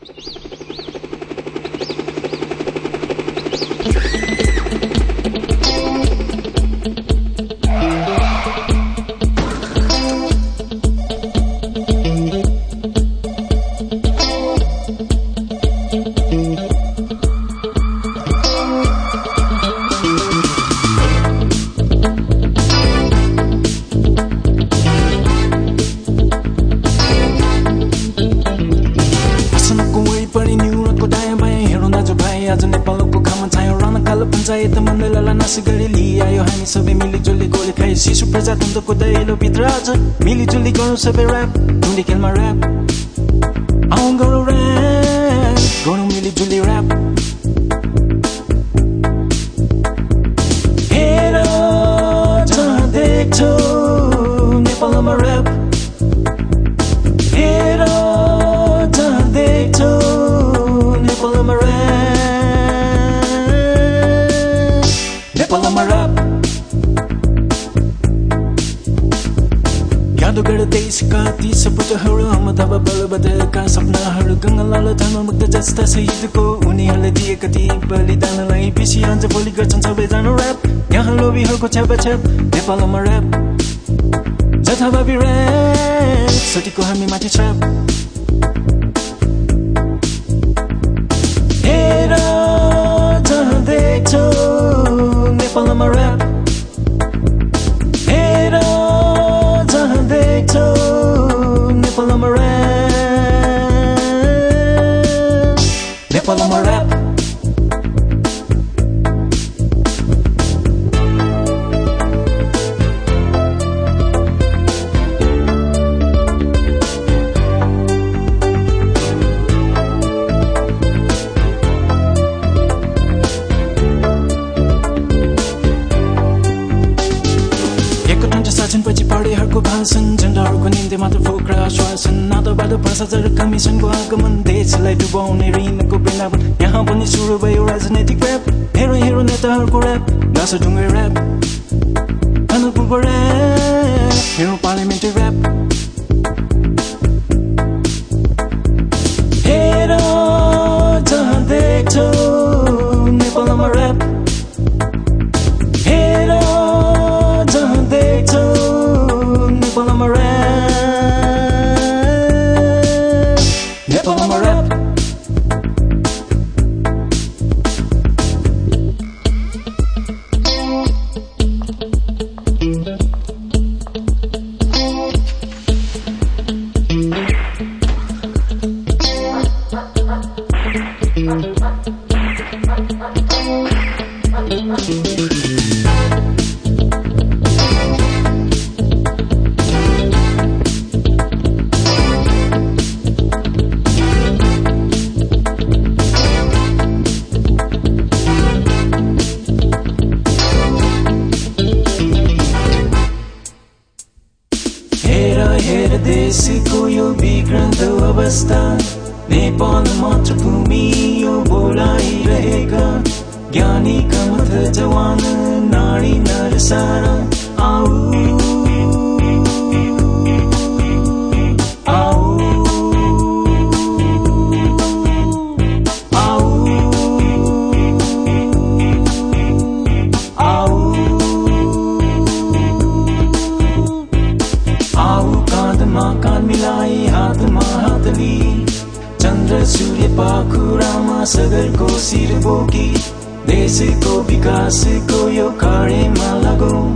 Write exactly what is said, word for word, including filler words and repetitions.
आज नेपालको खामा छायो राना कालो पञ्चायत मण्डललाई नाश गरी लिआयो हामी सबै मिलिजुली गोली खाइ शिशु प्रजातन्त्रको दैलो भित्र आज मिलिजुली गरौँ सबै ऱ्याप टुङ्गी खेलमा ऱ्याप आउँ गरौँ ऱ्याप गरौँ मिलिजुली ऱ्याप हेर जहाँ देख्छौ नेपालमा ऱ्याप हेर जहाँ देख्छौ नेपालमा ऱ्याप नेपालमा ऱ्याप यादो गर देशका ती सपुतहरू अथवा बलबद्रका सपनाहरू गङ्गालाल धर्ममुक्त जस्ता शहीदको उनीहरूले दिएका ती बलिदानलाई पिसी आज भोलि गर्छन् सबैजना ऱ्याप यहाँ लोभीहरूको छ्यापछ्याप नेपालमा ऱ्याप जथाभावी ऱ्याप सटीको हामी माथि छ्याप हेर जहाँ देख्छौ नेपालमा ऱ्याप हेर जहाँ देख्छौ नेपालमा ऱ्याप नेपालमा ऱ्याप पछि पढेहरूको भाषण झन्डाहरूको निम्ति मात्र फोक्रा आश्वासन नाताबाट भ्रष्टाचार कमिसनको आगमन देशलाई डुबाउने ऋणको वृन्दावन यहाँ पनि सुरु भयो राजनैतिक ऱ्याप हेरो हेरो नेताहरूको ऱ्याप गाँसो ढुङ्गे ऱ्याप खानपुरको ऱ्याप हेरो पार्लिमेन्ट्री ऱ्याप हेर जहाँ देख्छौ नेपालमा ऱ्याप हेर जहाँ देख्छौ नेपालमा ऱ्याप नेपालमा ऱ्याप हेर देशको यो विक्रान्त अवस्था नेपाल मातृभूमि यो बोलाइरहेका ज्ञानी कमथ जवान नारी नर सारा आऊ आऊ आऊ आऊ आऊ काँधमा काँध मिलाई हातमा हात लिई चन्द्र सूर्य पाखुरामा सगरको शिर बोकी देशको विकासको यो कार्यमा लगौं